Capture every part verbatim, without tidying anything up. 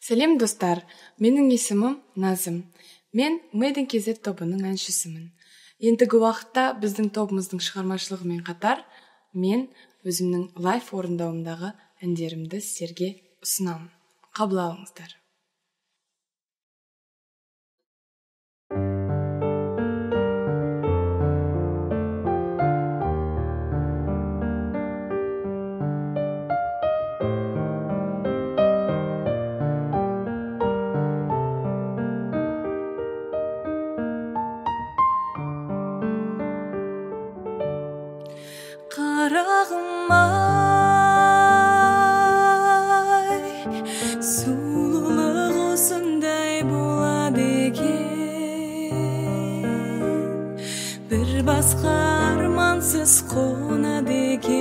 Сәлем достар, менің есімім Назым. Мен Made in кей зет тобының әншісімін. Ендігі уақытта біздің тобымыздың шығармашылығымен қатар, мен өзімнің лайф орындауымдағы әндерімді сіздерге ұсынамын. Қабыл алыңыздар. Қарағым ай, сұлулық осындай болады екен, бір басқа армансыз қонады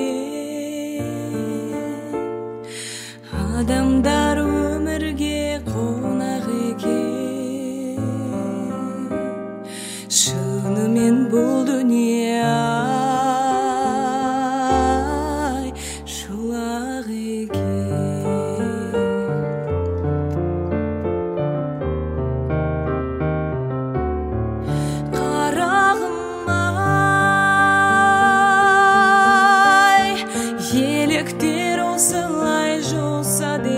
екен, адамдар өмірге қонақ екен, шынымен бұл дүние еліктер осылай жолсады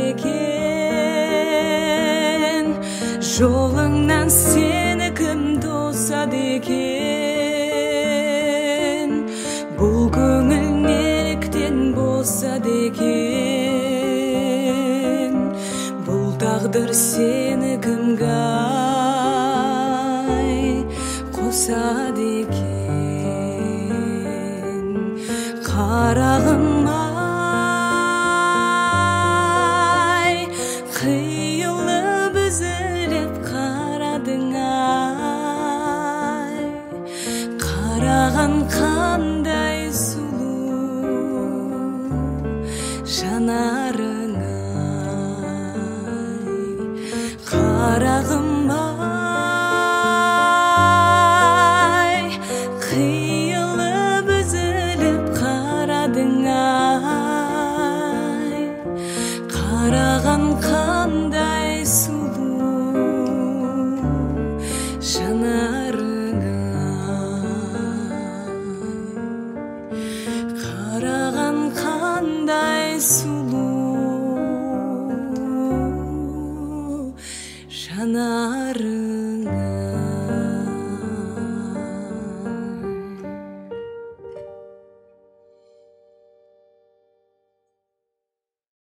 екен, жолыңнан сені кім тосады екен, бұл көңіл неліктен босады екен, бұл тағдыр сені кімге қосады екен. Қарағым қиылы бүзіліп қарадың ай, қараған қандай сұлу жанарың ай, қарағым ай, қиылы бүзіліп қарадың ай, қараған қандай